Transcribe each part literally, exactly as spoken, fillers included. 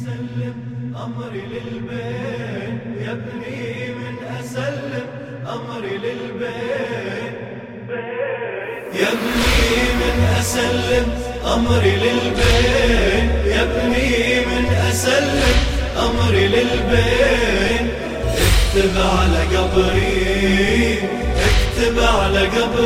أسلم أمري للبين يا ابني، من أسلم أمري للبين يا ابني، من أسلم أمري للبين يا ابني، من أسلم أمري للبين. اكتب على قبري، اكتب على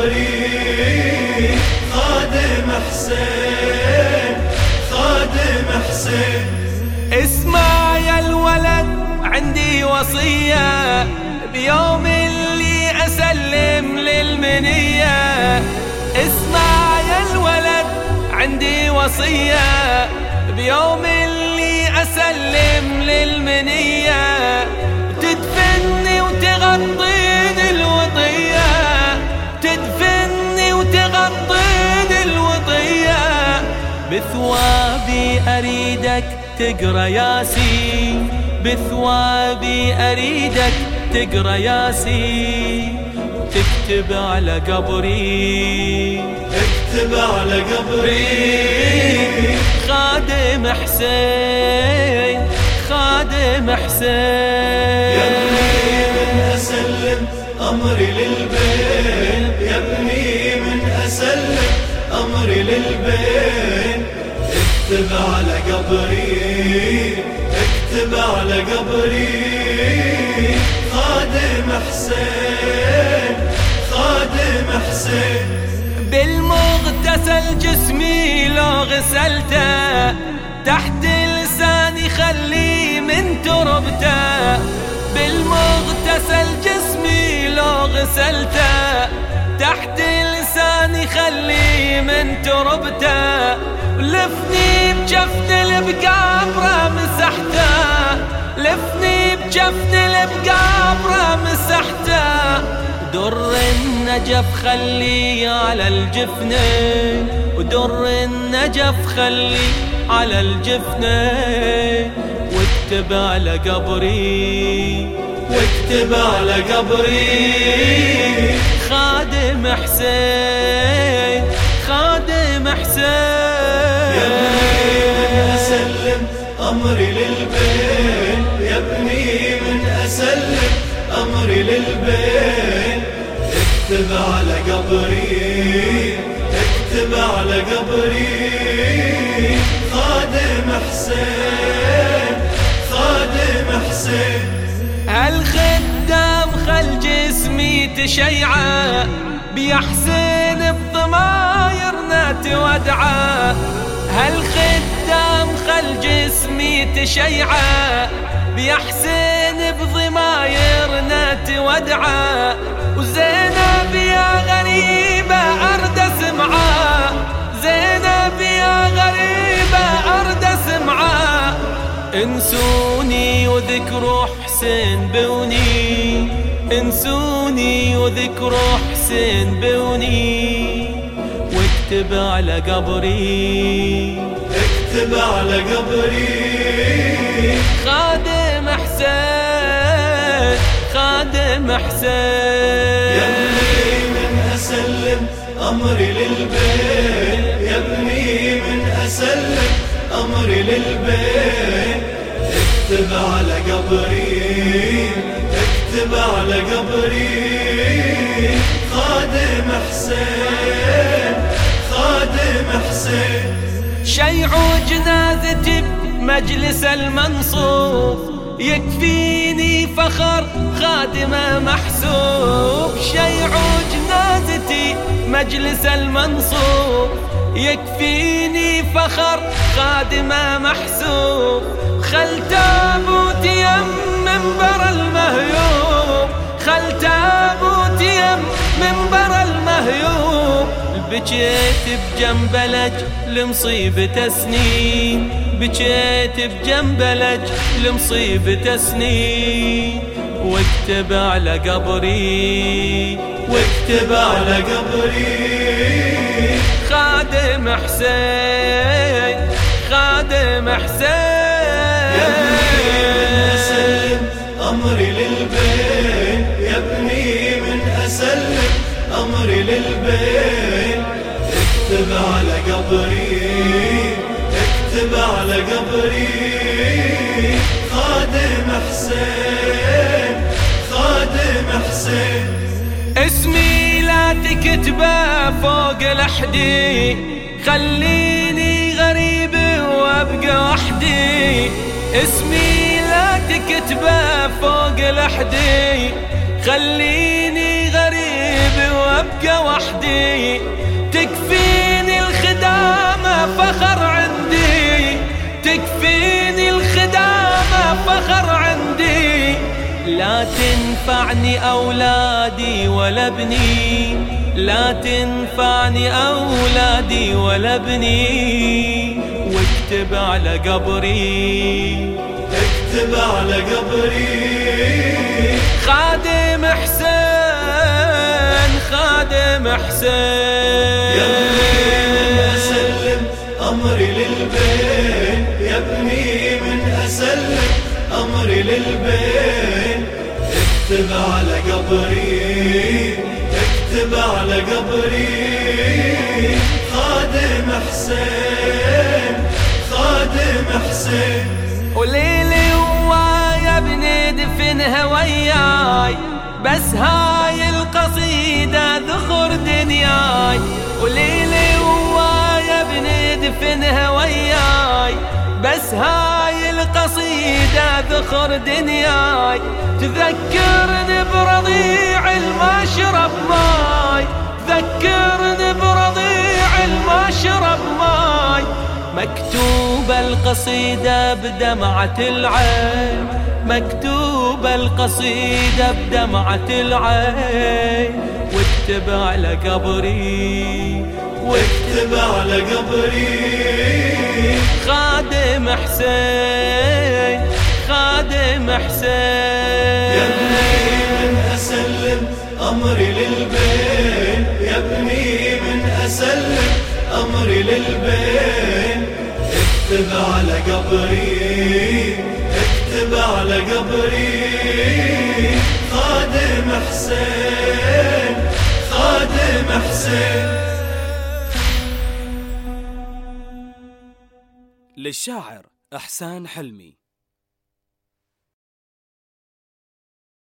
قبري خادم حسين، خادم حسين. اسمع يا الولد عندي وصية، بيوم اللي أسلم للمنية. اسمع يا الولد عندي وصية، بيوم اللي أسلم للمنية. تدفني وتغطيني الوطية، تدفني وتغطيني الوطية. بثوابي أريدك تقرأ ياسين، بثوابي أريدك تقرأ ياسين. تكتب على قبري، اكتب على قبري خادم حسين، خادم حسين. يا ابني من أسلم أمري للبين يا ابني، من أسلم أمري للبين. اكتب على قبري، اكتب على قبري خادم حسين، خادم حسين. بالمغتسل جسمي لو غسلته، تحت لساني خلي من تربته. بالمغتسل جسمي لو غسلته، تحت لساني خلي من تربته. لفني بجفن البقابره مسحته، لفني بجفن البقابره مسحته. در النجف خلي على الجفنة، ودر النجف خلي على الجفنة. واكتب على قبري، واكتب على قبري خادم حسين، خادم حسين. يا ابني من أسلم أمري للبين يا ابني، من أسلم أمري للبين. اكتب على قبري، اكتب على قبري خادم حسين، خادم حسين. هالخدام خل جسمي تشيعه، بيحسن بضمايرنا تودعه. هالخدام خل جسمي تشيعه، بيحسن بضمايرنا تودعه. وزينب يا غريبة أرد اسمعه، زينب يا غريبة أرد اسمعه. انسوني وذكروا حسين بوني، انسوني وذكروا حسين بوني. واكتب على قبري، اكتب على قبري خادم حسين، خادم حسين. يا ابني من أسلم أمري للبين يا ابني، من أسلم أمري للبين. اكتب على قبري، اكتب على قبري خادم حسين، خادم حسين. شيعوا جنازتي بمجلس المنصوب، يكفيني فخر خادمة محسوب. شيعوا جنازتي مجلس المنصوب، يكفيني فخر خادمة محسوب. خل تابوت يم منبر المهيوب، خل تابوت يم منبر المهيوب. بجيت بجنبلج لمصيبة سنين، بجيت بجنبلج لمصيبة سنين. واكتب على قبري، واكتب على قبري خادم حسين، خادم حسين. يا ابني من أسلم أمري للبين يا ابني، من أسلم أمري للبين. اكتب على قبري، اكتب اكتب على قبري خادم حسين، خادم حسين. اسمي لا تكتبه فوق لحدي، خليني غريب وابقى وحدي. اسمي لا تكتبه فوق لحدي، خليني غريب وابقى وحدي. تكفيني الخدامة فخر عندي، تكفيني الخدامة فخر عندي. لا تنفعني أولادي ولا ابني، لا تنفعني أولادي ولا ابني. واكتب على قبري، اكتب على قبري خادم حسين، خادم حسين. يا ابني من أسلم أمري للبين، يا ابني من أسلم أمري للبين. اكتب على قبري، اكتب على قبري خادم حسين، خادم حسين. وليلي ويا ابني دفنها وياي، بس هاي القصيدة ذخر دنياي. وليلي ويا ابني دفنها وياي، بس هاي القصيدة ذخر دنياي. تذكرني برضيع الما شرب ماي، تذكرني برضيع الما شرب ماي. مكتوبة القصيدة بدمعة العين، مكتوبة القصيدة بدمعة العين. واكتب على قبري، واكتب على قبري خادم حسين، خادم حسين. يا ابني من أسلم أمري للبين، يا ابني من أسلم أمري للبين. اكتب على قبري، اكتب على قبري خادم حسين، خادم حسين. للشاعر إحسان حلمي.